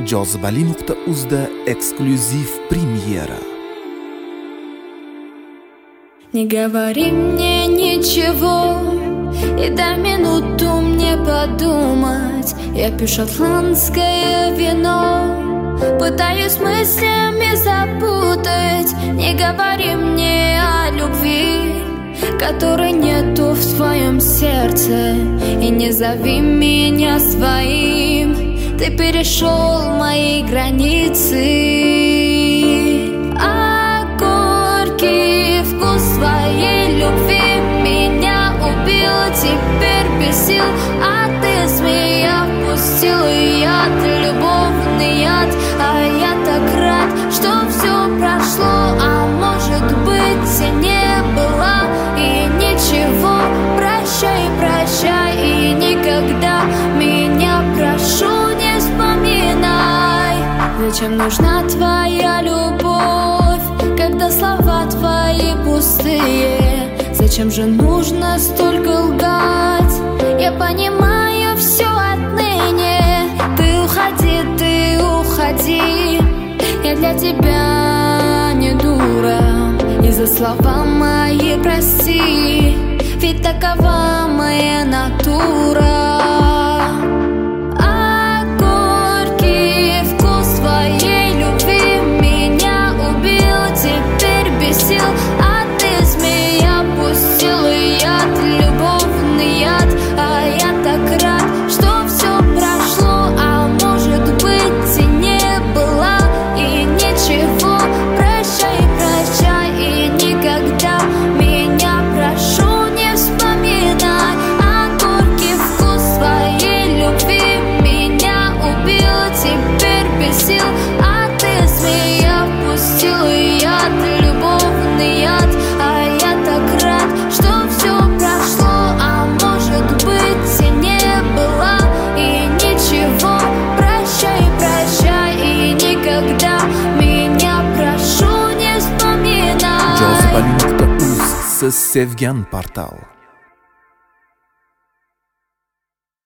Jozibali.uzda эксклюзив премьера. Не говори мне ничего и дай минуту мне подумать. Я пью шотландское вино, пытаюсь мыслями запутать. Не говори мне о любви, которой нету в твоем сердце, и не зови меня своим. Ты перешел мои границы, а горький вкус своей любви меня убил. Теперь без сил, а ты змея впустил яд, любовный яд. А я так рад, что все прошло, а может быть и не было. И ничего, прощай, прощай, и никогда меня, прошу, не вспоминай. Зачем нужна твоя любовь, когда слова твои пустые? Зачем же нужно столько лгать? Я понимаю все отныне. Ты уходи, я для тебя не дура. И за слова мои прости, ведь такова моя натура. А горький вкус твоей любви меня убил. Теперь без сил, а ты змея пустил яд, любовный яд. А я так рад, что все прошло, а может быть и не было. И ничего, прощай, прощай, и никогда меня, прошу, не вспоминай. А горький вкус своей любви меня убил. Теперь без сил, а ты змея впустил яд, любовный яд. А я так рад, что все прошло, а может быть и не было. И ничего, прощай, прощай, и никогда меня, прошу, не вспоминай. Jozibali.uz, siz sevgan portal.